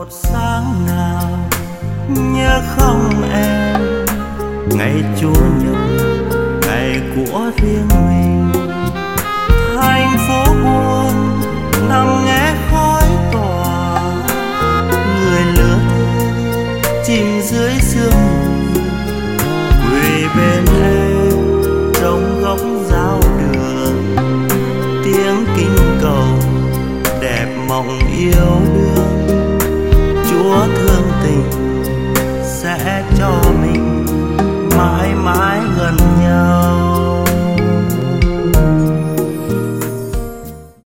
một sáng nào nhớ không em, ngày chủ nhật ngày của riêng mình. Thành phố buồn nằm nghe khói tỏa, người lứa chìm dưới sương mù. Quê bên em trong góc giao đường, tiếng kinh cầu đẹp mộng yêu đương.